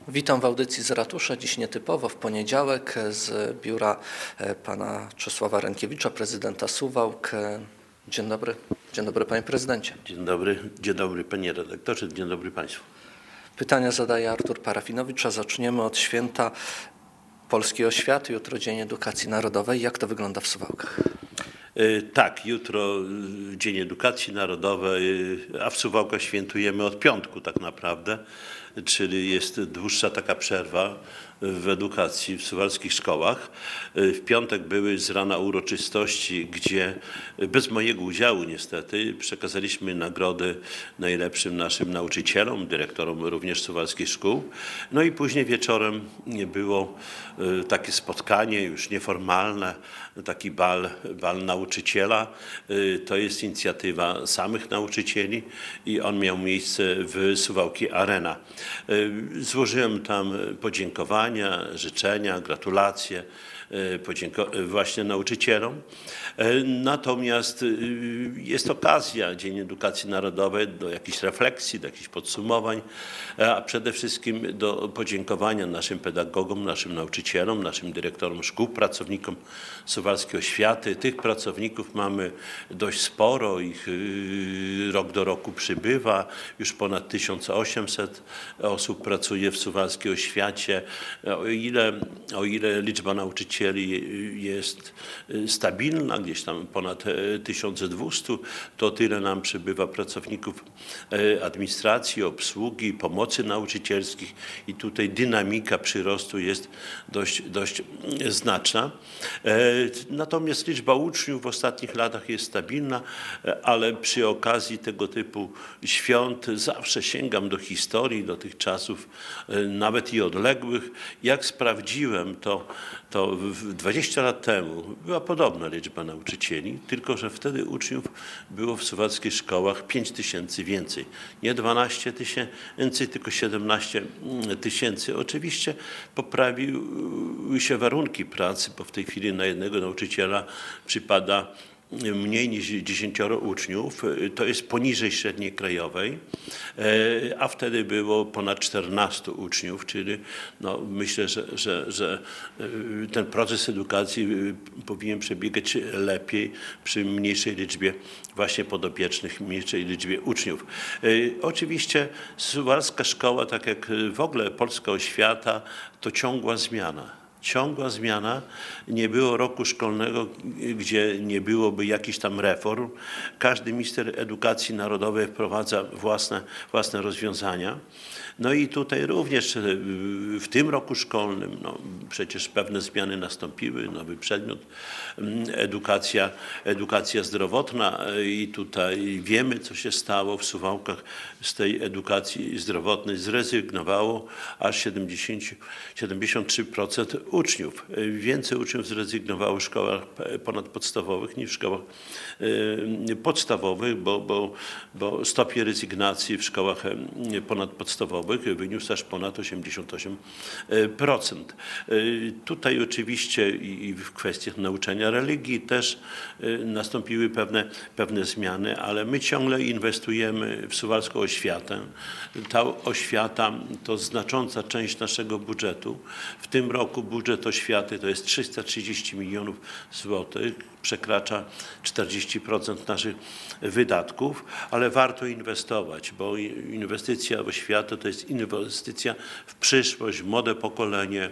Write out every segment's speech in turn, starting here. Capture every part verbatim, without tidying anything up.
Witam w audycji z ratusza. Dziś nietypowo w poniedziałek z biura pana Czesława Rękiewicza, prezydenta Suwałk. Dzień dobry. Dzień dobry, panie prezydencie. Dzień dobry, dzień dobry panie redaktorze, dzień dobry państwu. Pytania zadaje Artur Parafinowicz, a zaczniemy od święta polskiej oświaty. Jutro Dzień Edukacji Narodowej. Jak to wygląda w Suwałkach? Tak, jutro Dzień Edukacji Narodowej, a w Suwałkach świętujemy od piątku tak naprawdę, czyli jest dłuższa taka przerwa w edukacji w suwalskich szkołach. W piątek były z rana uroczystości, gdzie bez mojego udziału niestety przekazaliśmy nagrody najlepszym naszym nauczycielom, dyrektorom również suwalskich szkół. No i później wieczorem było takie spotkanie już nieformalne, taki bal, bal nauczyciela. To jest inicjatywa samych nauczycieli i on miał miejsce w Suwałki Arena. Złożyłem tam podziękowania, życzenia, gratulacje właśnie nauczycielom. Natomiast jest okazja, Dzień Edukacji Narodowej, do jakichś refleksji, do jakichś podsumowań, a przede wszystkim do podziękowania naszym pedagogom, naszym nauczycielom, naszym dyrektorom szkół, pracownikom suwalskiej oświaty. Tych pracowników mamy dość sporo, ich rok do roku przybywa, już ponad tysiąc osiemset osób pracuje w suwalskiej oświacie. O ile, o ile liczba nauczycieli jest stabilna, gdzieś tam ponad tysiąc dwieście, to tyle nam przybywa pracowników administracji, obsługi, pomocy nauczycielskich i tutaj dynamika przyrostu jest dość, dość znaczna. Natomiast liczba uczniów w ostatnich latach jest stabilna, ale przy okazji tego typu świąt zawsze sięgam do historii, do tych czasów nawet i odległych. Jak sprawdziłem, to, to dwadzieścia lat temu była podobna liczba nauczycieli, tylko że wtedy uczniów było w suwalskich szkołach pięć tysięcy więcej. Nie dwanaście tysięcy, tylko siedemnaście tysięcy. Oczywiście poprawiły się warunki pracy, bo w tej chwili na jednego nauczyciela przypada mniej niż dziesięcioro uczniów, to jest poniżej średniej krajowej, a wtedy było ponad czternastu uczniów, czyli no myślę, że, że, że ten proces edukacji powinien przebiegać lepiej przy mniejszej liczbie właśnie podopiecznych, mniejszej liczbie uczniów. Oczywiście suwalska szkoła, tak jak w ogóle polska oświata, to ciągła zmiana. Ciągła zmiana, nie było roku szkolnego, gdzie nie byłoby jakichś tam reform. Każdy minister edukacji narodowej wprowadza własne, własne rozwiązania. No i tutaj również w tym roku szkolnym, no przecież pewne zmiany nastąpiły, nowy przedmiot, edukacja, edukacja zdrowotna i tutaj wiemy, co się stało w Suwałkach. Z tej edukacji zdrowotnej zrezygnowało aż siedemdziesiąt trzy procent uczniów. Więcej uczniów zrezygnowało w szkołach ponadpodstawowych niż w szkołach podstawowych, bo, bo, bo stopień rezygnacji w szkołach ponadpodstawowych wyniósł aż ponad osiemdziesiąt osiem procent. Tutaj oczywiście i w kwestiach nauczania religii też nastąpiły pewne, pewne zmiany, ale my ciągle inwestujemy w suwalską oświatę. Ta oświata to znacząca część naszego budżetu. W tym roku budżet oświaty to jest trzysta trzydzieści milionów złotych, przekracza czterdzieści procent naszych wydatków, ale warto inwestować, bo inwestycja w oświatę to jest inwestycja w przyszłość, w młode pokolenie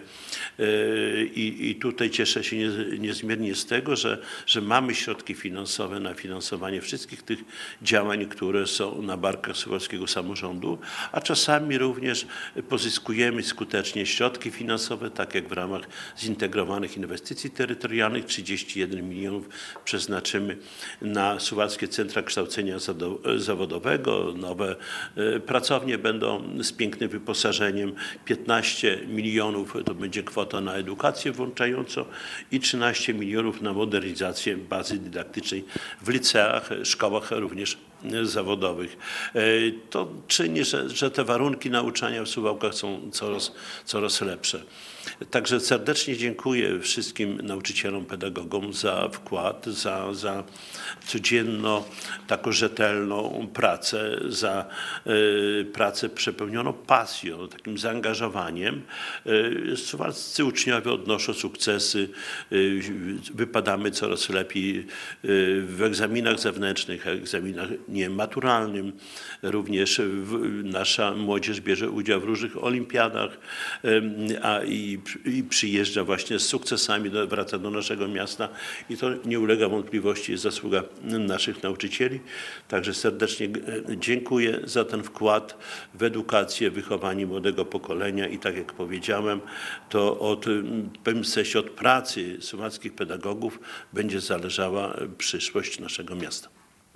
i, i tutaj cieszę się niezmiernie z tego, że, że mamy środki finansowe na finansowanie wszystkich tych działań, które są na barkach suwalskiego samorządu, a czasami również pozyskujemy skutecznie środki finansowe, tak jak w ramach zintegrowanych inwestycji terytorialnych, trzydzieści jeden milionów przeznaczymy na suwalskie centra kształcenia zawodowego. Nowe pracownie będą z pięknym wyposażeniem. piętnaście milionów to będzie kwota na edukację włączającą i trzynaście milionów na modernizację bazy dydaktycznej w liceach, szkołach również zawodowych. To czyni, że, że te warunki nauczania w Suwałkach są coraz, coraz lepsze. Także serdecznie dziękuję wszystkim nauczycielom, pedagogom za wkład, za, za codzienną, taką rzetelną pracę, za y, pracę przepełnioną pasją, takim zaangażowaniem. Y, suwalscy uczniowie odnoszą sukcesy, y, wypadamy coraz lepiej y, w egzaminach zewnętrznych, egzaminach nie maturalnym. Również w, nasza młodzież bierze udział w różnych olimpiadach, y, a i i przyjeżdża właśnie z sukcesami, do, wraca do naszego miasta i to nie ulega wątpliwości, jest zasługa naszych nauczycieli. Także serdecznie dziękuję za ten wkład w edukację, wychowanie młodego pokolenia i tak jak powiedziałem, to od, w pewnym sensie od pracy suwalskich pedagogów będzie zależała przyszłość naszego miasta.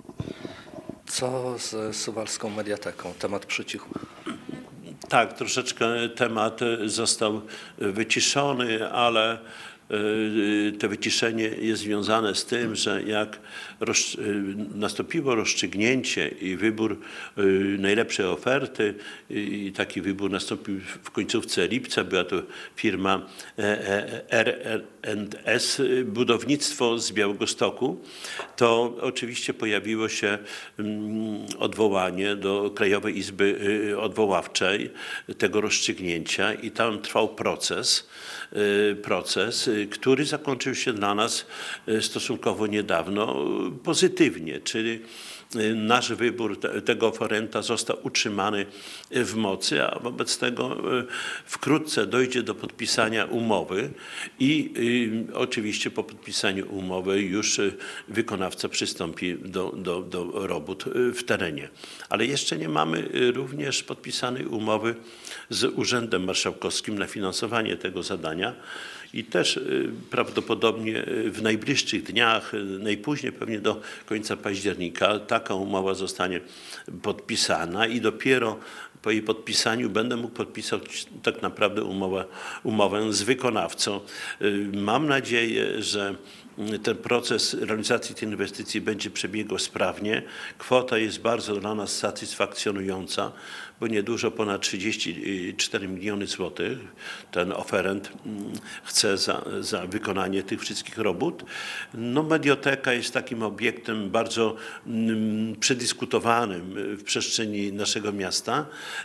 Co z Suwalską Mediateką? Temat przycichł. Tak, troszeczkę temat został wyciszony, ale to wyciszenie jest związane z tym, że jak roz, nastąpiło rozstrzygnięcie i wybór najlepszej oferty i taki wybór nastąpił w końcówce lipca, była to firma R and S Budownictwo z Białegostoku, to oczywiście pojawiło się odwołanie do Krajowej Izby Odwoławczej tego rozstrzygnięcia i tam trwał proces, proces, który zakończył się dla nas stosunkowo niedawno pozytywnie, czyli nasz wybór tego oferenta został utrzymany w mocy, a wobec tego wkrótce dojdzie do podpisania umowy i oczywiście po podpisaniu umowy już wykonawca przystąpi do, do, do robót w terenie. Ale jeszcze nie mamy również podpisanej umowy z Urzędem Marszałkowskim na finansowanie tego zadania. I też prawdopodobnie w najbliższych dniach, najpóźniej pewnie do końca października, taka umowa zostanie podpisana i dopiero po jej podpisaniu będę mógł podpisać tak naprawdę umowę, umowę z wykonawcą. Mam nadzieję, że ten proces realizacji tej inwestycji będzie przebiegał sprawnie. Kwota jest bardzo dla nas satysfakcjonująca, bo niedużo ponad trzydzieści cztery miliony złotych ten oferent chce za, za wykonanie tych wszystkich robót. No, Medioteka jest takim obiektem bardzo przedyskutowanym w przestrzeni naszego miasta.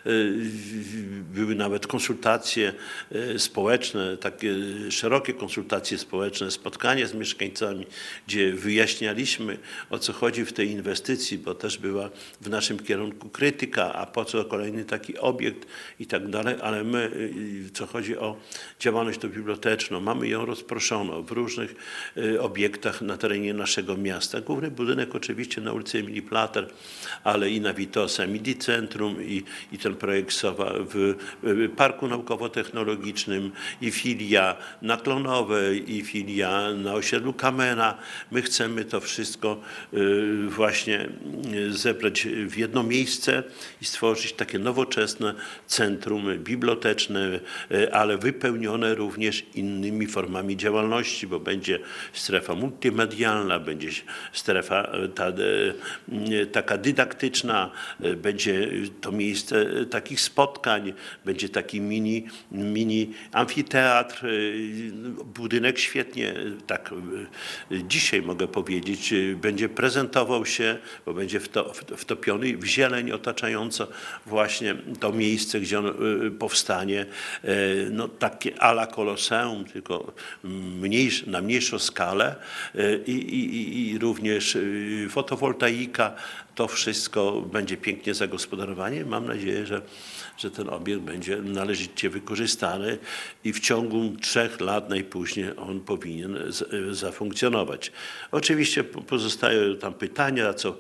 Były nawet konsultacje społeczne, takie szerokie konsultacje społeczne, spotkania z mieszkańcami, gdzie wyjaśnialiśmy, o co chodzi w tej inwestycji, bo też była w naszym kierunku krytyka, a po co kolejny taki obiekt i tak dalej, ale my, co chodzi o działalność tą biblioteczną, mamy ją rozproszoną w różnych obiektach na terenie naszego miasta. Główny budynek oczywiście na ulicy Emilii Plater, ale i na Witosa, Midi Centrum i, i ten projekt Sowa w, w Parku Naukowo-Technologicznym i filia na Klonowej i filia na osiedlu Kamena. My chcemy to wszystko właśnie zebrać w jedno miejsce i stworzyć takie nowoczesne centrum biblioteczne, ale wypełnione również innymi formami działalności, bo będzie strefa multimedialna, będzie strefa ta, taka dydaktyczna, będzie to miejsce takich spotkań, będzie taki mini, mini amfiteatr, budynek świetnie, tak dzisiaj mogę powiedzieć, będzie prezentował się, bo będzie wtopiony w zieleń otaczająco właśnie to miejsce, gdzie on powstanie, no takie a la Koloseum, tylko mniejsz, na mniejszą skalę i, i, i również fotowoltaika. To wszystko będzie pięknie zagospodarowane. Mam nadzieję, że, że ten obiekt będzie należycie wykorzystany i w ciągu trzech lat najpóźniej on powinien z, zafunkcjonować. Oczywiście pozostają tam pytania, co,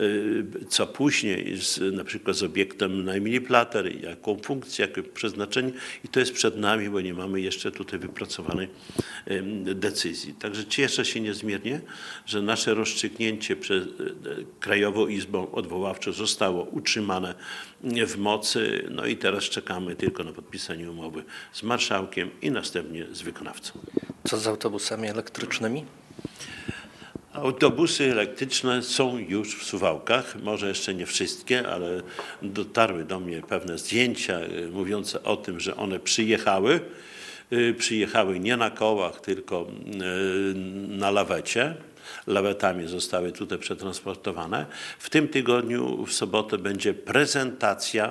co później z, na przykład z obiektem na Emilii Plater, jaką funkcję, jakie przeznaczenie i to jest przed nami, bo nie mamy jeszcze tutaj wypracowanej decyzji. Także cieszę się niezmiernie, że nasze rozstrzygnięcie przez Krajową Izbą Odwoławczą zostało utrzymane w mocy. No i teraz czekamy tylko na podpisanie umowy z marszałkiem i następnie z wykonawcą. Co z autobusami elektrycznymi? Autobusy elektryczne są już w Suwałkach, może jeszcze nie wszystkie, ale dotarły do mnie pewne zdjęcia mówiące o tym, że one przyjechały. Przyjechały nie na kołach, tylko na lawecie. Lawetami zostały tutaj przetransportowane. W tym tygodniu, w sobotę, będzie prezentacja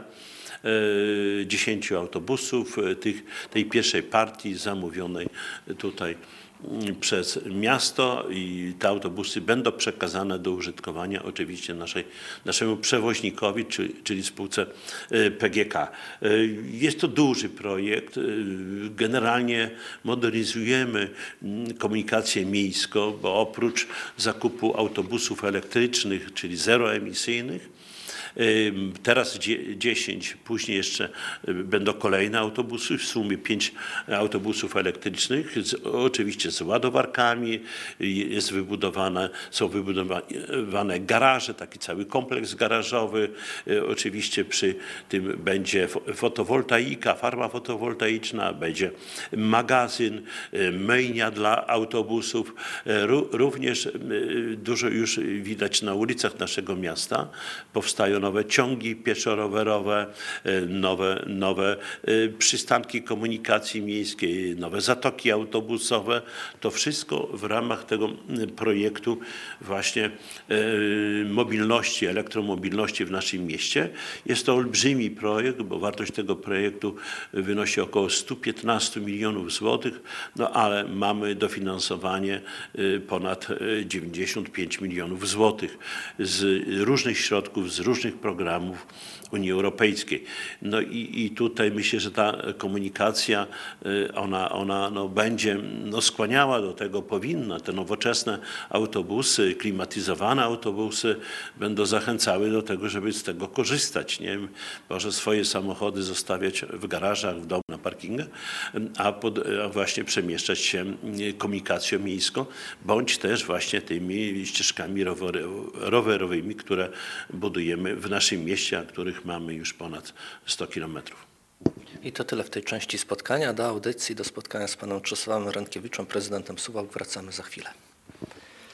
dziesięciu autobusów, tych, tej pierwszej partii zamówionej tutaj przez miasto i te autobusy będą przekazane do użytkowania oczywiście naszej, naszemu przewoźnikowi, czyli, czyli spółce P G K. Jest to duży projekt. Generalnie modernizujemy komunikację miejską, bo oprócz zakupu autobusów elektrycznych, czyli zeroemisyjnych, teraz dziesięć, później jeszcze będą kolejne autobusy, w sumie pięć autobusów elektrycznych, z, oczywiście z ładowarkami, jest wybudowane, są wybudowane garaże, taki cały kompleks garażowy, oczywiście przy tym będzie fotowoltaika, farma fotowoltaiczna, będzie magazyn, myjnia dla autobusów, również dużo już widać na ulicach naszego miasta, powstają nowe ciągi pieszo-rowerowe, nowe, nowe przystanki komunikacji miejskiej, nowe zatoki autobusowe. To wszystko w ramach tego projektu właśnie mobilności, elektromobilności w naszym mieście. Jest to olbrzymi projekt, bo wartość tego projektu wynosi około sto piętnaście milionów złotych, no ale mamy dofinansowanie ponad dziewięćdziesiąt pięć milionów złotych z różnych środków, z różnych programów Unii Europejskiej. No i, i tutaj myślę, że ta komunikacja, ona, ona no będzie no skłaniała do tego, powinna. Te nowoczesne autobusy, klimatyzowane autobusy będą zachęcały do tego, żeby z tego korzystać. Nie? Może swoje samochody zostawiać w garażach, w domu, na parkingach, a, pod, a właśnie przemieszczać się komunikacją miejską, bądź też właśnie tymi ścieżkami rowery, rowerowymi, które budujemy w naszym mieście, a których mamy już ponad sto kilometrów. I to tyle w tej części spotkania. Do audycji, do spotkania z panem Czesławem Renkiewiczem, prezydentem Suwałk, wracamy za chwilę.